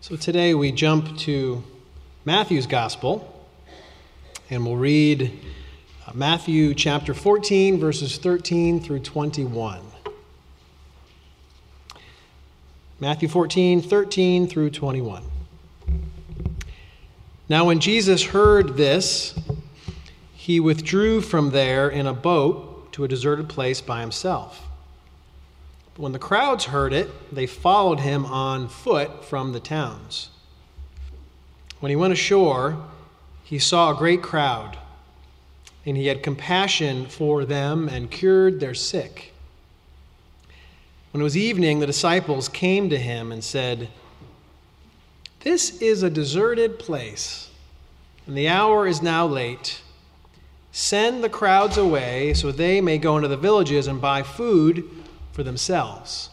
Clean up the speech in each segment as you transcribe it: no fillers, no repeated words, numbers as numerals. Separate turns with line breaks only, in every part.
So today we jump to Matthew's Gospel, and we'll read Matthew chapter 14, verses 13 through 21. Matthew 14, 13 through 21. Now when Jesus heard this, he withdrew from there in a boat to a deserted place by himself. But when the crowds heard it, they followed him on foot from the towns. When he went ashore, he saw a great crowd, and he had compassion for them and cured their sick. When it was evening, the disciples came to him and said, "This is a deserted place, and the hour is now late. Send the crowds away so they may go into the villages and buy food for themselves."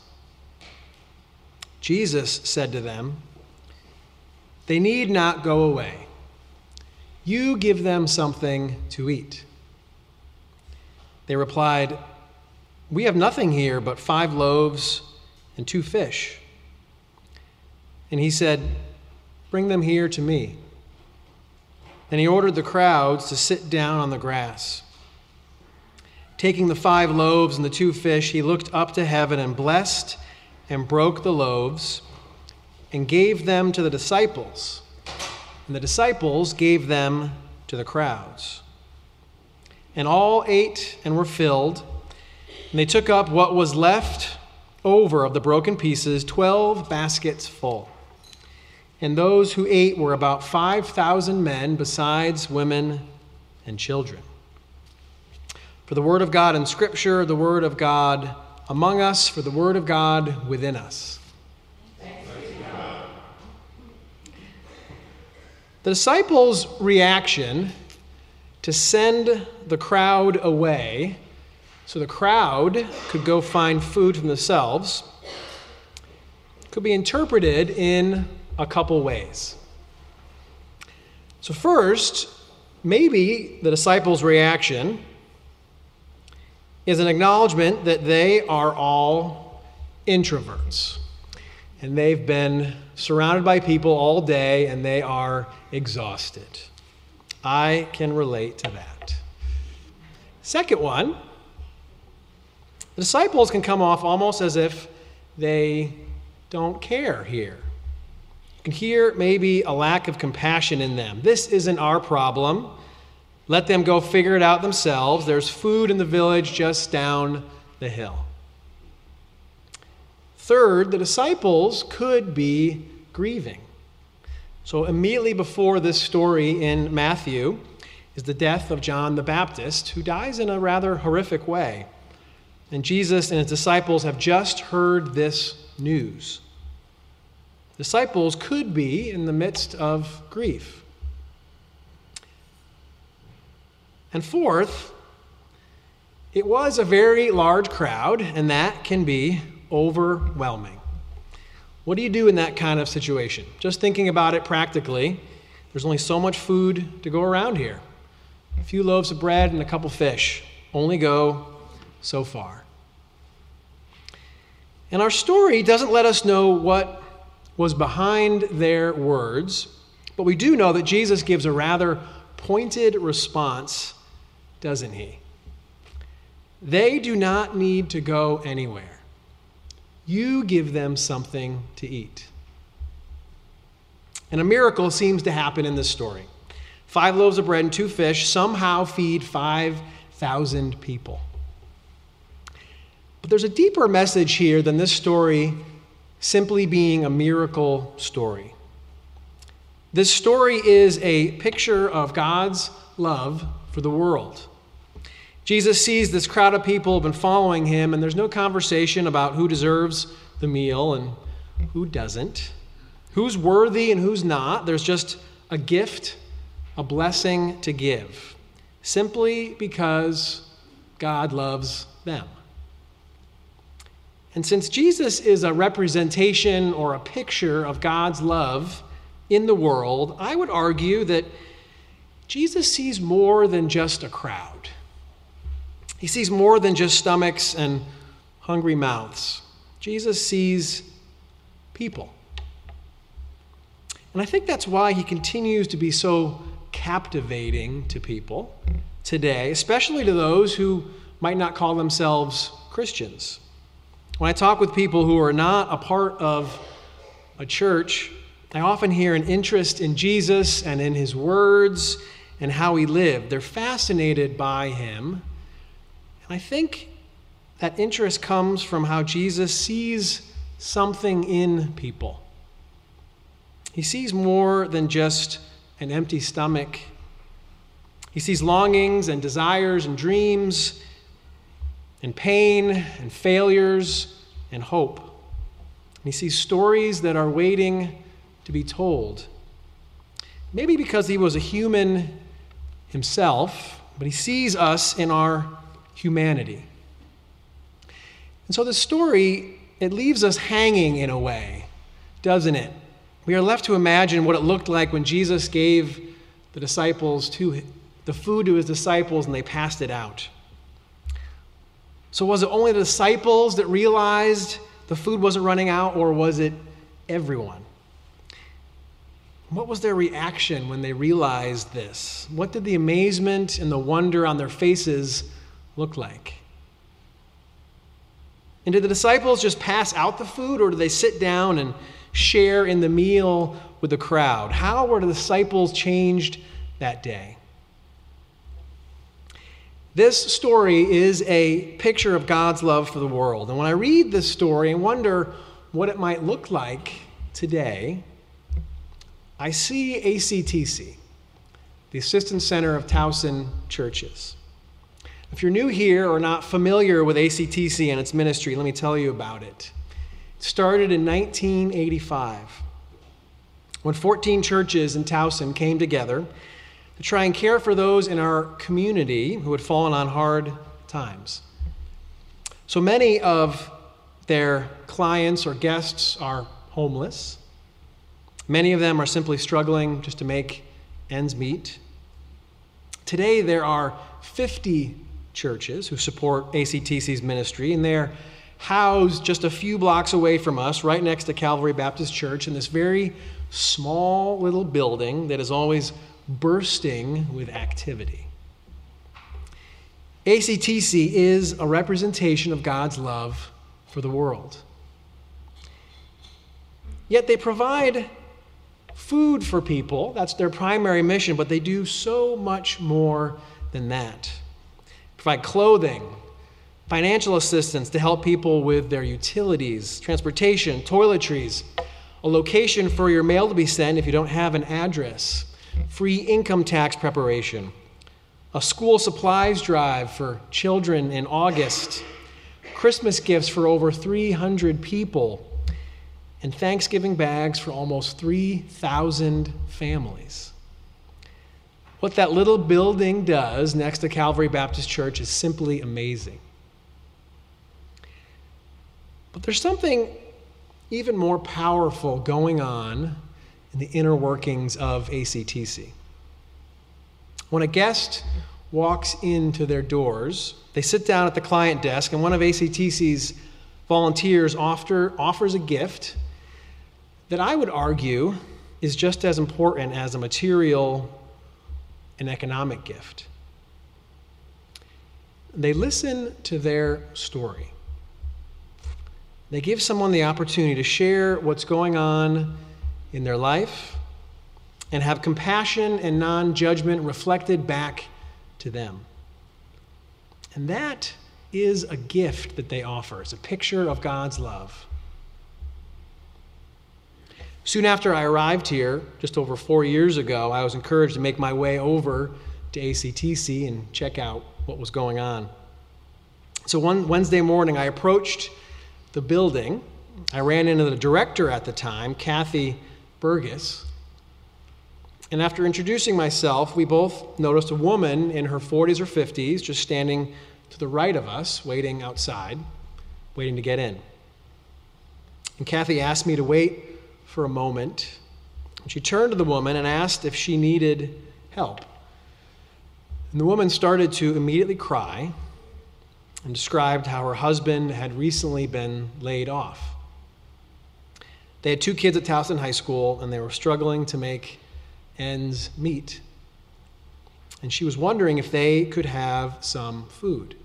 Jesus said to them, "They need not go away. You give them something to eat." They replied, "We have nothing here but 5 loaves and 2 fish." And he said, "Bring them here to me." Then he ordered the crowds to sit down on the grass. Taking the 5 loaves and the 2 fish, he looked up to heaven and blessed and broke the loaves and gave them to the disciples. And the disciples gave them to the crowds. And all ate and were filled. And they took up what was left over of the broken pieces, 12 baskets full. And those who ate were about 5,000 men, besides women and children. For the word of God in Scripture, the word of God among us, for the word of God within us.
Thanks be to God.
The disciples' reaction to send the crowd away so the crowd could go find food for themselves could be interpreted in a couple ways. So first, maybe the disciples' reaction is an acknowledgement that they are all introverts. And they've been surrounded by people all day and they are exhausted. I can relate to that. Second one, the disciples can come off almost as if they don't care here. You can hear maybe a lack of compassion in them. This isn't our problem. Let them go figure it out themselves. There's food in the village just down the hill. Third, the disciples could be grieving. So immediately before this story in Matthew is the death of John the Baptist, who dies in a rather horrific way. And Jesus and his disciples have just heard this news. Disciples could be in the midst of grief. And fourth, it was a very large crowd, and that can be overwhelming. What do you do in that kind of situation? Just thinking about it practically, there's only so much food to go around here. A few loaves of bread and a couple fish only go so far. And our story doesn't let us know what was behind their words, but we do know that Jesus gives a rather pointed response, doesn't he? They do not need to go anywhere. You give them something to eat. And a miracle seems to happen in this story. 5 loaves of bread and 2 fish somehow feed 5,000 people. But there's a deeper message here than this story simply being a miracle story. This story is a picture of God's love for the world. Jesus sees this crowd of people have been following him, and there's no conversation about who deserves the meal and who doesn't, who's worthy and who's not. There's just a gift, a blessing to give, simply because God loves them. And since Jesus is a representation or a picture of God's love in the world, I would argue that Jesus sees more than just a crowd. He sees more than just stomachs and hungry mouths. Jesus sees people. And I think that's why he continues to be so captivating to people today, especially to those who might not call themselves Christians. When I talk with people who are not a part of a church, I often hear an interest in Jesus and in his words and how he lived. They're fascinated by him. And I think that interest comes from how Jesus sees something in people. He sees more than just an empty stomach. He sees longings and desires and dreams and pain and failures and hope. And he sees stories that are waiting to be told. Maybe because he was a human himself, but he sees us in our humanity. And so the story, it leaves us hanging in a way, doesn't it? We are left to imagine what it looked like when Jesus gave the food to his disciples and they passed it out. So was it only the disciples that realized the food wasn't running out, or was it everyone? What was their reaction when they realized this? What did the amazement and the wonder on their faces look like? And did the disciples just pass out the food, or did they sit down and share in the meal with the crowd? How were the disciples changed that day? This story is a picture of God's love for the world. And when I read this story and wonder what it might look like today, I see ACTC, the Assistance Center of Towson Churches. If you're new here or not familiar with ACTC and its ministry, let me tell you about it. It started in 1985 when 14 churches in Towson came together to try and care for those in our community who had fallen on hard times. So many of their clients or guests are homeless. Many of them are simply struggling just to make ends meet. Today there are 50 churches who support ACTC's ministry, and they're housed just a few blocks away from us, right next to Calvary Baptist Church, in this very small little building that is always bursting with activity. ACTC is a representation of God's love for the world. Yet they provide food for people. That's their primary mission, but they do so much more than that. Provide clothing, financial assistance to help people with their utilities, transportation, toiletries, a location for your mail to be sent if you don't have an address, free income tax preparation, a school supplies drive for children in August, Christmas gifts for over 300 people, and Thanksgiving bags for almost 3,000 families. What that little building does next to Calvary Baptist Church is simply amazing. But there's something even more powerful going on in the inner workings of ACTC. When a guest walks into their doors, they sit down at the client desk, and one of ACTC's volunteers offers a gift that I would argue is just as important as a material and economic gift. They listen to their story. They give someone the opportunity to share what's going on in their life and have compassion and non-judgment reflected back to them. And that is a gift that they offer. It's a picture of God's love. Soon after I arrived here, just over 4 years ago, I was encouraged to make my way over to ACTC and check out what was going on. So one Wednesday morning, I approached the building. I ran into the director at the time, Kathy Burgess. And after introducing myself, we both noticed a woman in her 40s or 50s just standing to the right of us, waiting outside, waiting to get in. And Kathy asked me to wait for a moment. She turned to the woman and asked if she needed help. And the woman started to immediately cry and described how her husband had recently been laid off. They had 2 kids at Towson High School, and they were struggling to make ends meet. And she was wondering if they could have some food.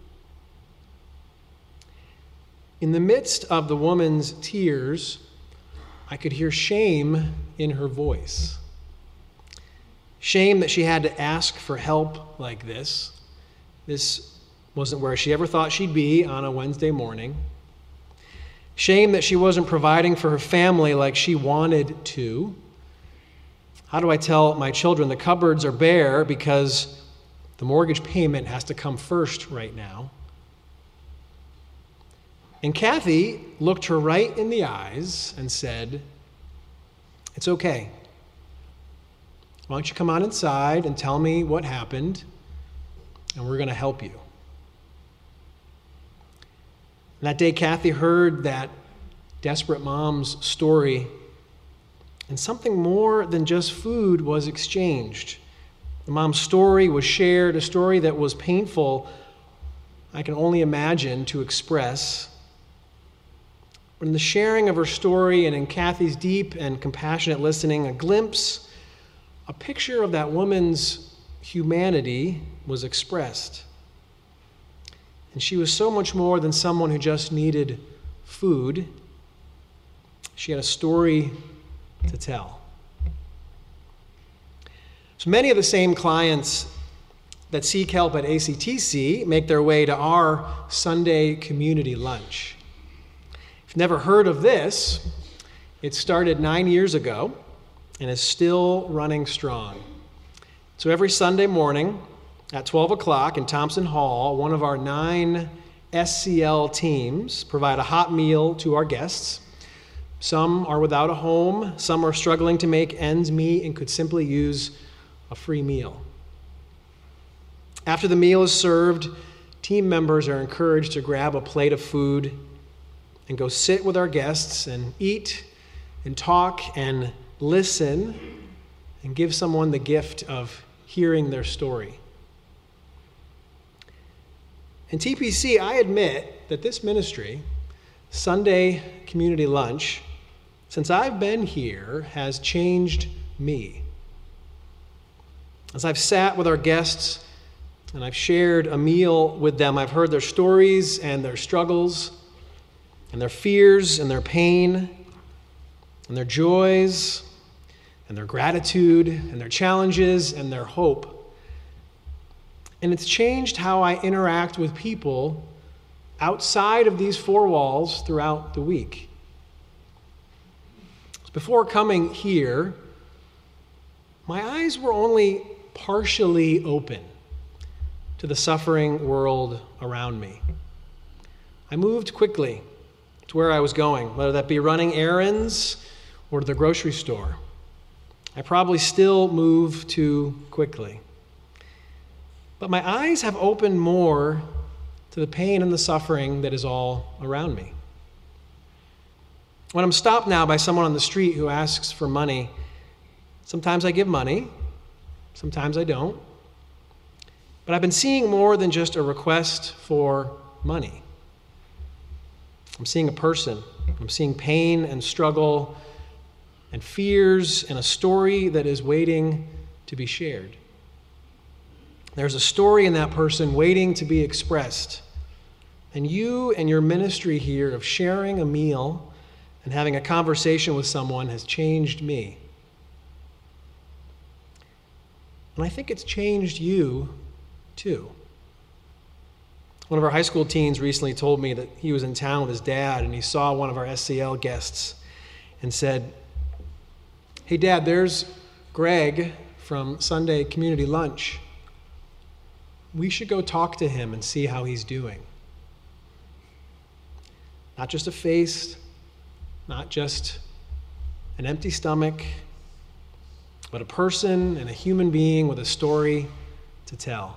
In the midst of the woman's tears, I could hear shame in her voice. Shame that she had to ask for help like this. This wasn't where she ever thought she'd be on a Wednesday morning. Shame that she wasn't providing for her family like she wanted to. How do I tell my children the cupboards are bare because the mortgage payment has to come first right now? And Kathy looked her right in the eyes and said, "It's okay. Why don't you come on inside and tell me what happened, and we're going to help you." And that day, Kathy heard that desperate mom's story, and something more than just food was exchanged. The mom's story was shared, a story that was painful, I can only imagine, to express. But in the sharing of her story and in Kathy's deep and compassionate listening, a glimpse, a picture of that woman's humanity was expressed. And she was so much more than someone who just needed food. She had a story to tell. So many of the same clients that seek help at ACTC make their way to our Sunday community lunch. If you've never heard of this, it started 9 years ago and is still running strong. So every Sunday morning at 12 o'clock in Thompson Hall, one of our 9 SCL teams provide a hot meal to our guests. Some are without a home, some are struggling to make ends meet and could simply use a free meal. After the meal is served, team members are encouraged to grab a plate of food and go sit with our guests and eat and talk and listen and give someone the gift of hearing their story. In TPC, I admit that this ministry, Sunday Community Lunch, since I've been here, has changed me. As I've sat with our guests and I've shared a meal with them, I've heard their stories and their struggles and their fears and their pain and their joys and their gratitude and their challenges and their hope. And it's changed how I interact with people outside of these 4 walls throughout the week. Before coming here, my eyes were only partially open to the suffering world around me. I moved quickly to where I was going, whether that be running errands or to the grocery store. I probably still move too quickly. But my eyes have opened more to the pain and the suffering that is all around me. When I'm stopped now by someone on the street who asks for money, sometimes I give money, sometimes I don't. But I've been seeing more than just a request for money. I'm seeing a person. I'm seeing pain and struggle and fears and a story that is waiting to be shared. There's a story in that person waiting to be expressed. And you and your ministry here of sharing a meal and having a conversation with someone has changed me. And I think it's changed you too. One of our high school teens recently told me that he was in town with his dad and he saw one of our SCL guests and said, "Hey, Dad, there's Greg from Sunday Community Lunch. We should go talk to him and see how he's doing." Not just a face, not just an empty stomach, but a person and a human being with a story to tell.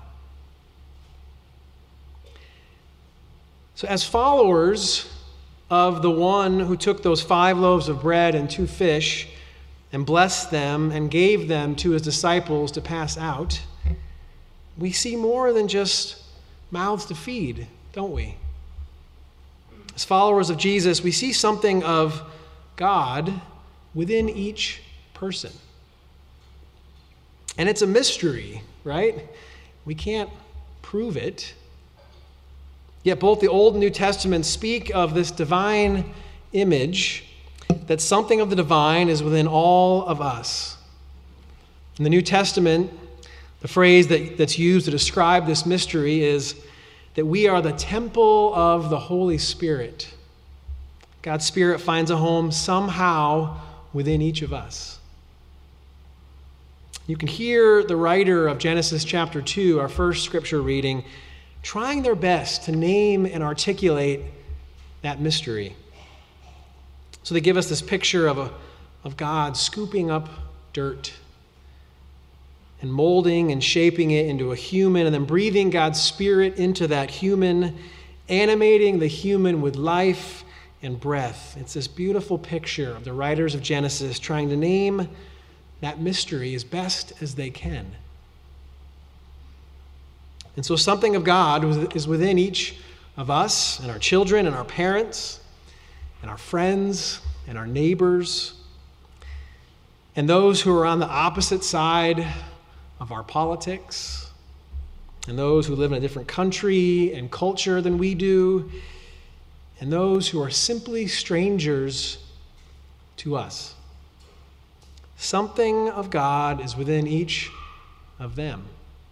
So as followers of the one who took those 5 loaves of bread and 2 fish and blessed them and gave them to his disciples to pass out, we see more than just mouths to feed, don't we? As followers of Jesus, we see something of God within each person. And it's a mystery, right? We can't prove it. Yet both the Old and New Testaments speak of this divine image, that something of the divine is within all of us. In the New Testament, the phrase that's used to describe this mystery is that we are the temple of the Holy Spirit. God's Spirit finds a home somehow within each of us. You can hear the writer of Genesis chapter 2, our first scripture reading, trying their best to name and articulate that mystery. So they give us this picture of God scooping up dirt and molding and shaping it into a human, and then breathing God's Spirit into that human, animating the human with life and breath. It's this beautiful picture of the writers of Genesis trying to name that mystery as best as they can. And so something of God is within each of us and our children and our parents and our friends and our neighbors and those who are on the opposite side of our politics and those who live in a different country and culture than we do and those who are simply strangers to us. Something of God is within each of them.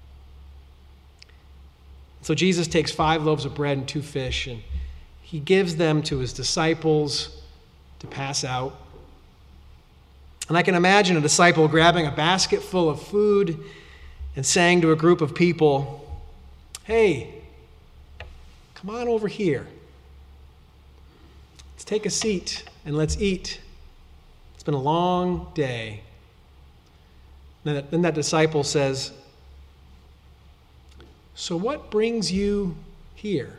So Jesus takes 5 loaves of bread and 2 fish, and he gives them to his disciples to pass out. And I can imagine a disciple grabbing a basket full of food and saying to a group of people, "Hey, come on over here. Let's take a seat and let's eat. It's been a long day." Then that disciple says, "So what brings you here?"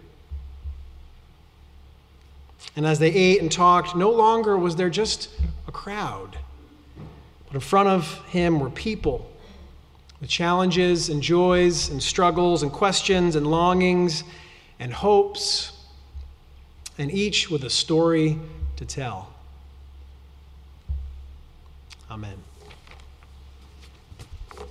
And as they ate and talked, no longer was there just a crowd, but in front of him were people with challenges and joys and struggles and questions and longings and hopes, and each with a story to tell. Amen.